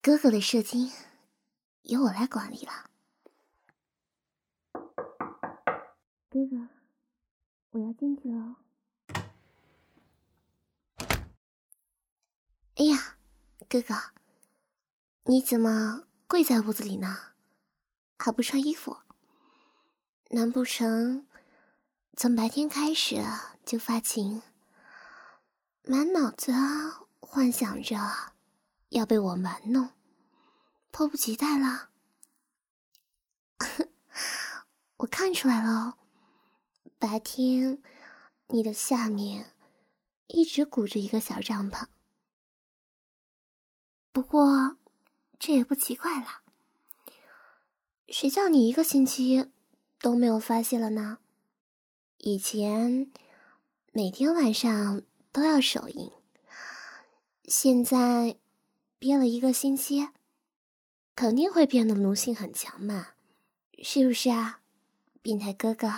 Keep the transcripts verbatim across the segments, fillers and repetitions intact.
哥哥的射精由我来管理了。哥哥，我要进去了。哎呀，哥哥，你怎么跪在屋子里呢？还不穿衣服？难不成从白天开始就发情，满脑子幻想着要被我玩弄，迫不及待了？我看出来了，白天你的下面一直鼓着一个小帐篷。不过这也不奇怪了，谁叫你一个星期都没有发现了呢？以前每天晚上都要手淫，现在憋了一个星期，肯定会变得奴性很强嘛，是不是啊，变态哥哥？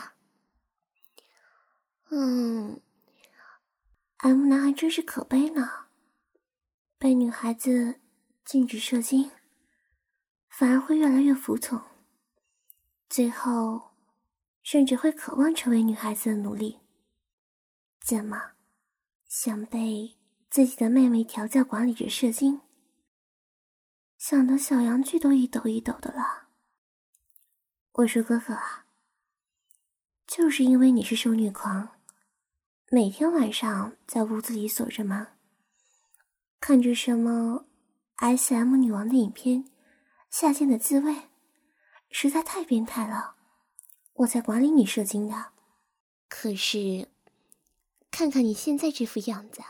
嗯 M 男还真是可悲呢，被女孩子禁止射精，反而会越来越服从，最后甚至会渴望成为女孩子的奴隶。怎么，想被自己的妹妹调教管理着射精，想得小阳具都一抖一抖的了。我说哥哥啊，就是因为你是受虐狂，每天晚上在屋子里锁着门，看着什么 S M 女王的影片，下贱的滋味，实在太变态了，我才管理你射精的。可是看看你现在这副样子，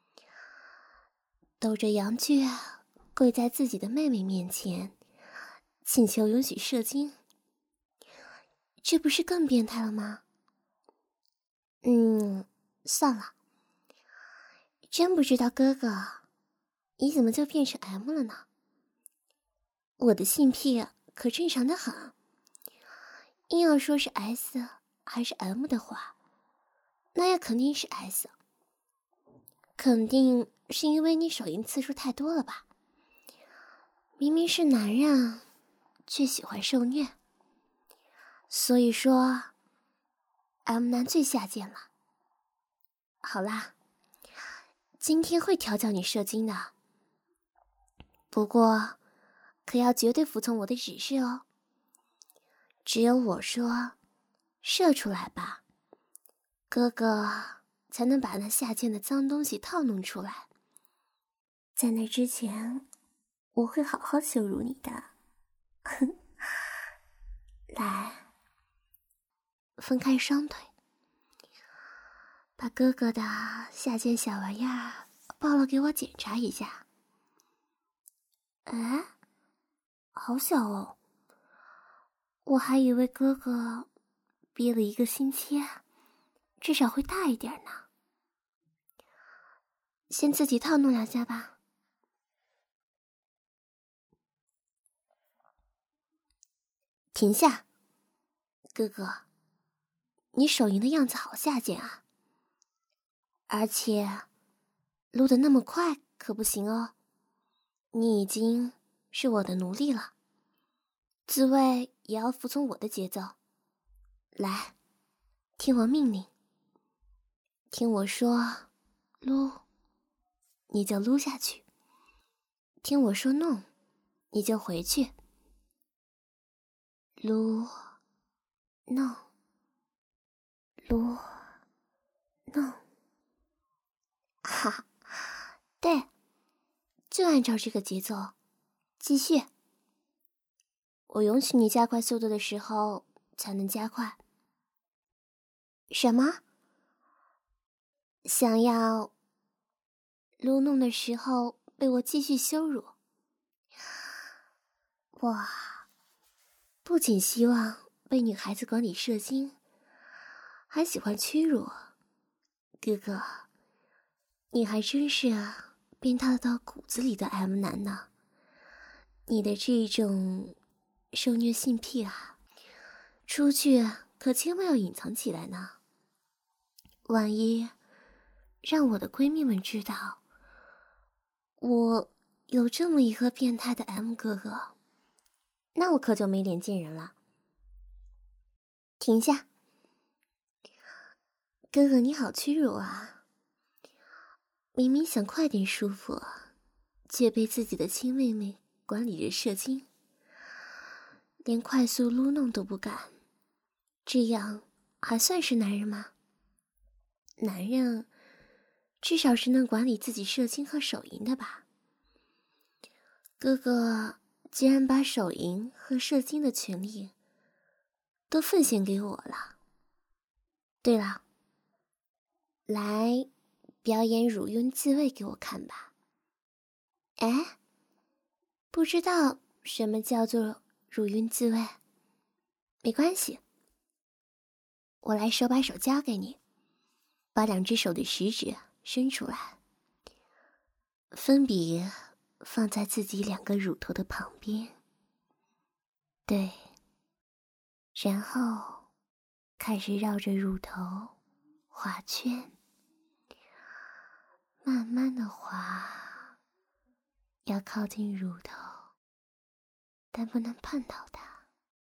抖着阳具跪在自己的妹妹面前请求允许射精，这不是更变态了吗？嗯，算了，真不知道哥哥你怎么就变成 M 了呢？我的性癖可正常的很，硬要说是 S 还是 M 的话，那也肯定是 S。 肯定是因为你手淫次数太多了吧？明明是男人却喜欢受虐，所以说 M 男最下贱了。好啦，今天会调教你射精的，不过可要绝对服从我的指示哦。只有我说射出来吧，哥哥才能把那下贱的脏东西套弄出来。在那之前，我会好好羞辱你的。来，分开双腿，把哥哥的下贱小玩意儿抱了给我检查一下。哎，好小哦，我还以为哥哥憋了一个星期，至少会大一点呢。先自己套弄两下吧。停下，哥哥，你手淫的样子好下贱啊，而且撸得那么快可不行哦，你已经是我的奴隶了，自慰也要服从我的节奏。来，听我命令，听我说撸，你就撸下去，听我说弄，你就回去，撸弄撸弄。哈，对，就按照这个节奏继续，我允许你加快速度的时候才能加快。什么？想要撸弄的时候被我继续羞辱？哇，不仅希望被女孩子管理射精，还喜欢屈辱。哥哥，你还真是变态到骨子里的 M 男呢。你的这种受虐性癖啊，出去可千万要隐藏起来呢。万一让我的闺蜜们知道，我有这么一个变态的 M 哥哥，那我可就没脸见人了。停下，哥哥你好屈辱啊！明明想快点舒服，却被自己的亲妹妹管理着射精，连快速撸弄都不敢，这样还算是男人吗？男人至少是能管理自己射精和手淫的吧？哥哥既然把手淫和射精的权利都奉献给我了。对了，来表演乳晕自慰给我看吧。哎，不知道什么叫做乳晕自慰？没关系，我来手把手教给你。把两只手的食指伸出来，分别放在自己两个乳头的旁边。对，然后开始绕着乳头画圈，慢慢的画，要靠近乳头，但不能碰到它。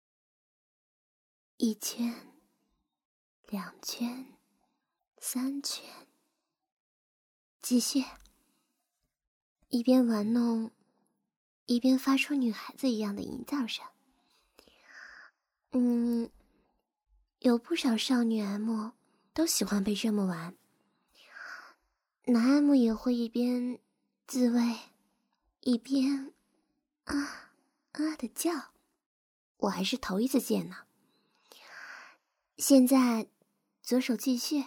一圈，两圈，三圈，继续。一边玩弄，一边发出女孩子一样的淫噪声。嗯，有不少少女 M 都喜欢被这么玩。男 M 也会一边自慰，一边啊啊的叫，我还是头一次见呢。现在左手继续。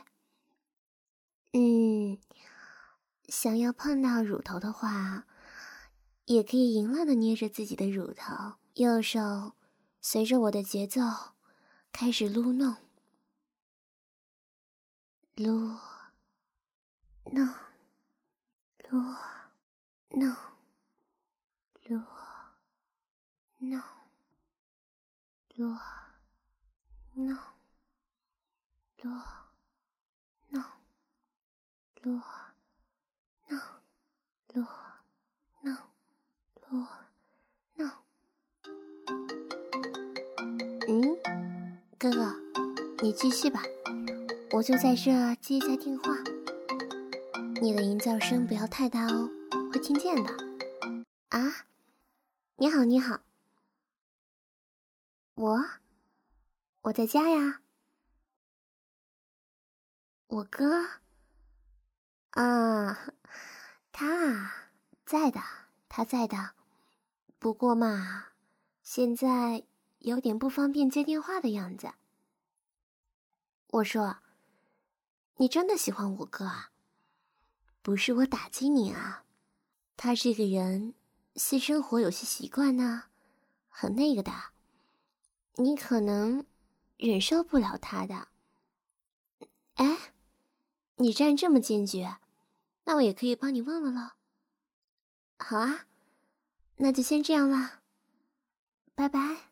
嗯，想要碰到乳头的话，也可以淫乱的捏着自己的乳头，右手随着我的节奏开始撸弄，撸弄，撸弄，撸弄，撸弄，撸弄，撸弄，撸弄，撸弄。嗯，哥哥，你继续吧，我就在这接一下电话。你的淫叫声不要太大哦，会听见的。啊，你好，你好。我，我在家呀。我哥？啊，他啊，在的，他在的。不过嘛，现在有点不方便接电话的样子。我说，你真的喜欢我哥啊？不是我打击你啊，他这个人私生活有些习惯呢，很那个的，你可能忍受不了他的。哎，你这样这么坚决，那我也可以帮你问问了。好啊，那就先这样啦，拜拜。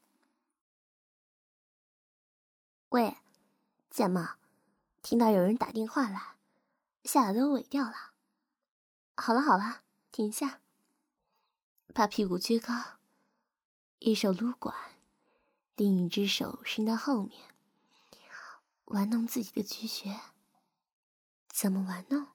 喂，怎么听到有人打电话来，吓得都萎掉了？好了好了，停下，把屁股撅高，一手撸管，另一只手伸到后面，玩弄自己的菊穴。怎么玩弄？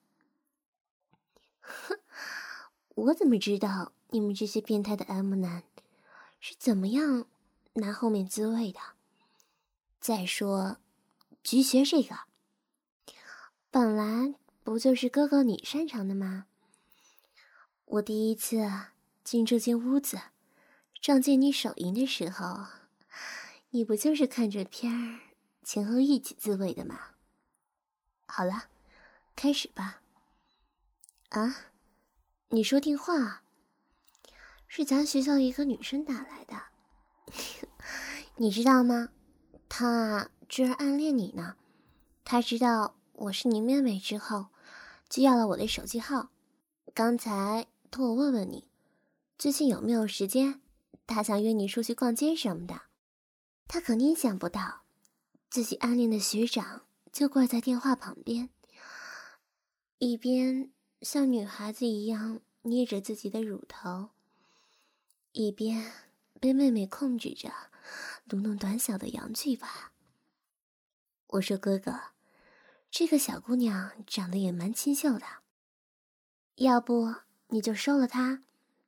哼，我怎么知道你们这些变态的 M 男是怎么样拿后面滋味的？再说，菊穴这个，本来不就是哥哥你擅长的吗？我第一次进这间屋子，撞见你手淫的时候，你不就是看着片儿前后一起自慰的吗？好了，开始吧。啊，你说电话？是咱学校一个女生打来的，你知道吗？她居然暗恋你呢。她知道我是你妹妹之后，就要了我的手机号。刚才托我问问你，最近有没有时间？她想约你出去逛街什么的。她肯定想不到，自己暗恋的学长就挂在电话旁边，一边像女孩子一样捏着自己的乳头，一边被妹妹控制着撸弄短小的阳具吧。我说哥哥，这个小姑娘长得也蛮清秀的，要不你就收了她，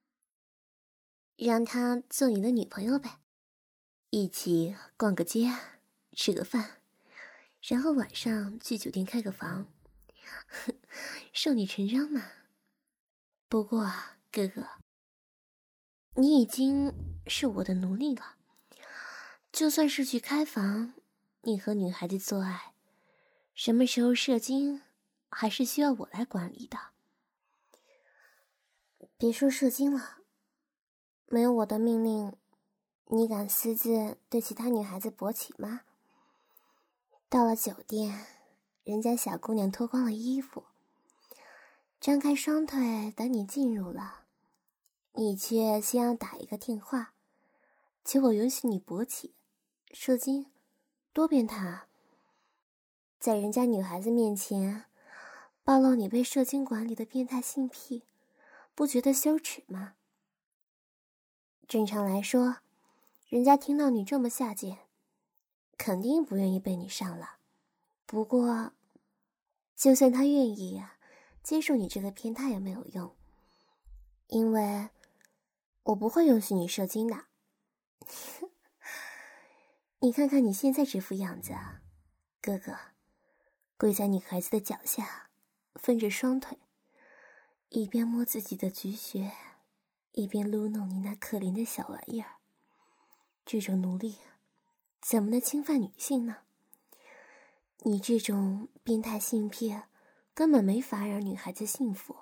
让她做你的女朋友呗，一起逛个街，吃个饭，然后晚上去酒店开个房，顺理成章嘛。不过啊，哥哥，你已经是我的奴隶了，就算是去开房，你和女孩子做爱，什么时候射精还是需要我来管理的。别说射精了，没有我的命令，你敢私自对其他女孩子勃起吗？到了酒店，人家小姑娘脱光了衣服，张开双腿等你进入了，你却先要打一个电话，求我允许你勃起射精，多变态啊！在人家女孩子面前暴露你被射精管理的变态性癖，不觉得羞耻吗？正常来说，人家听到你这么下贱，肯定不愿意被你上了。不过就算他愿意啊，接受你这个变态也没有用，因为我不会允许你射精的。你看看你现在这副样子啊，哥哥跪在女孩子的脚下，分着双腿，一边摸自己的菊穴，一边撸弄你那可怜的小玩意儿。这种奴隶怎么能侵犯女性呢？你这种变态性癖根本没法让女孩子幸福。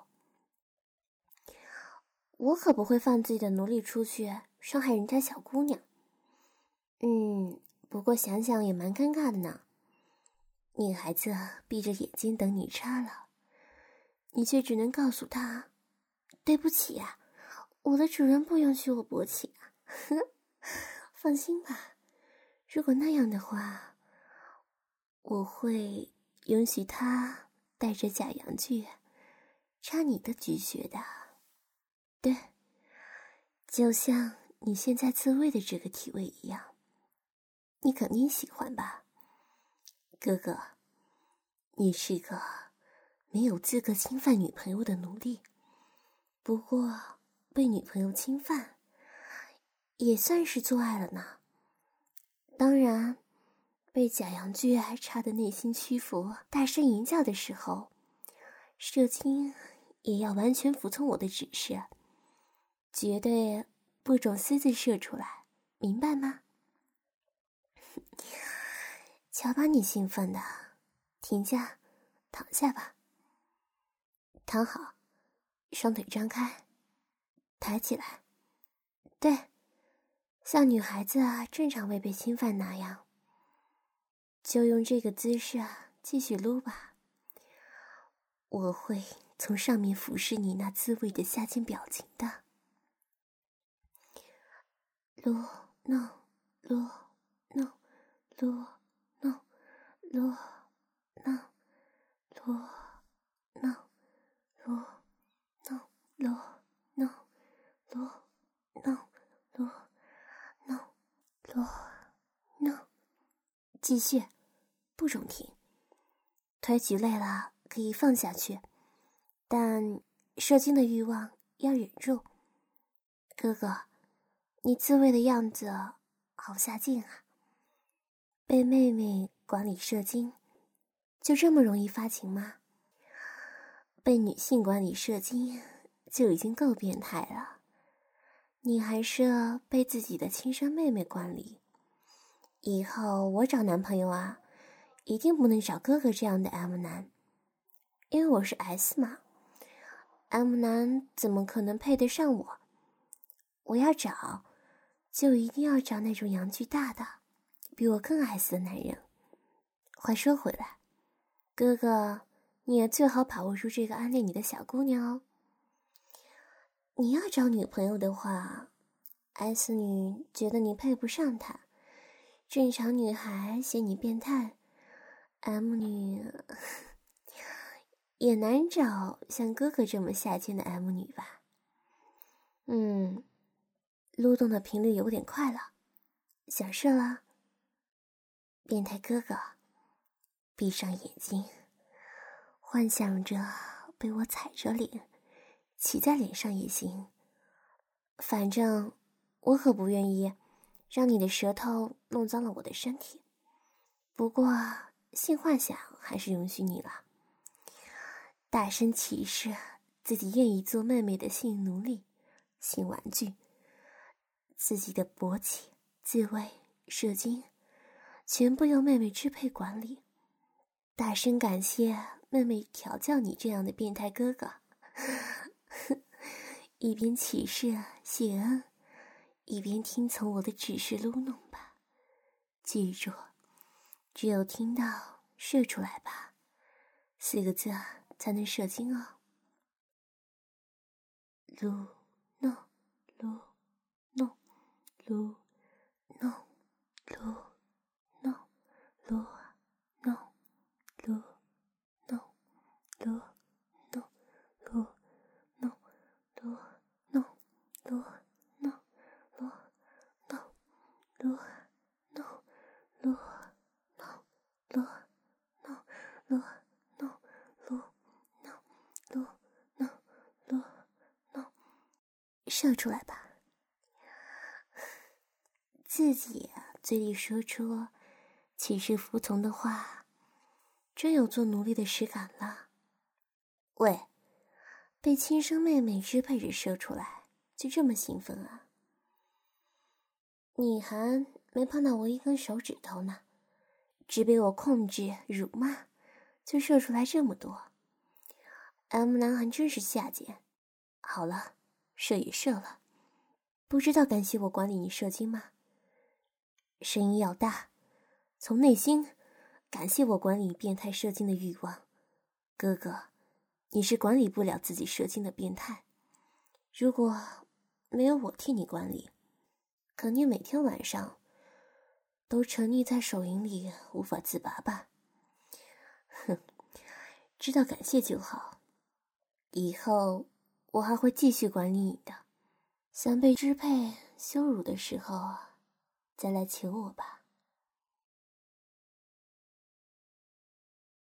我可不会放自己的奴隶出去伤害人家小姑娘。嗯，不过想想也蛮尴尬的呢。女孩子闭着眼睛等你插了，你却只能告诉她，对不起啊，我的主人不允许我勃起啊。放心吧，如果那样的话，我会允许他带着假阳具插你的菊穴的。对，就像你现在自慰的这个体位一样，你肯定喜欢吧？哥哥，你是个没有资格侵犯女朋友的奴隶，不过被女朋友侵犯也算是做爱了呢。当然，被假阳具还插得内心屈服，大声吟叫的时候，射精也要完全服从我的指示，绝对不准私自射出来，明白吗？瞧把你兴奋的，停下，躺下吧。躺好，双腿张开，抬起来。对，像女孩子啊正常未被侵犯那样。就用这个姿势啊，继续撸吧。我会从上面俯视你那滋味的下贱表情的。撸弄撸弄撸弄撸弄撸弄撸弄撸弄撸弄撸弄撸弄，继续，不准停。腿举累了可以放下去，但射精的欲望要忍住。哥哥，你自慰的样子好下贱啊！被妹妹管理射精，就这么容易发情吗？被女性管理射精就已经够变态了，你还是被自己的亲生妹妹管理。以后我找男朋友啊，一定不能找哥哥这样的 M 男，因为我是 S 嘛， M 男怎么可能配得上我？我要找，就一定要找那种阳具大的，比我更 S 的男人。话说回来，哥哥，你也最好把握住这个暗恋你的小姑娘哦。你要找女朋友的话， S 女觉得你配不上她，正常女孩嫌你变态， M 女也难找像哥哥这么下贱的 M 女吧。 嗯，撸动的频率有点快了，想射了？变态哥哥，闭上眼睛，幻想着被我踩着脸，骑在脸上也行。反正我可不愿意让你的舌头弄脏了我的身体。不过性幻想还是允许你了。大声启示自己愿意做妹妹的性奴隶、性玩具，自己的勃起、自慰、射精，全部由妹妹支配管理。大声感谢妹妹调教你这样的变态哥哥。一边启示谢恩，一边听从我的指示撸弄吧。记住，只有听到射出来吧四个字才能射精哦。撸弄撸弄撸弄撸弄撸弄撸弄撸弄撸弄撸弄撸弄撸弄撸弄撸弄撸弄撸弄撸弄撸弄撸弄，射出来吧。自己嘴里说出起誓服从的话，真有做奴隶的实感了。喂，被亲生妹妹支配着射出来，就这么兴奋啊？你还没碰到我一根手指头呢，只被我控制辱骂，就射出来这么多。M 男还真是下贱。好了，射也射了，不知道感谢我管理你射精吗？声音要大，从内心感谢我管理变态射精的欲望。哥哥，你是管理不了自己射精的变态，如果没有我替你管理，肯定每天晚上都沉溺在手淫里无法自拔吧。哼，知道感谢就好，以后我还会继续管理你的。想被支配羞辱的时候再来求我吧。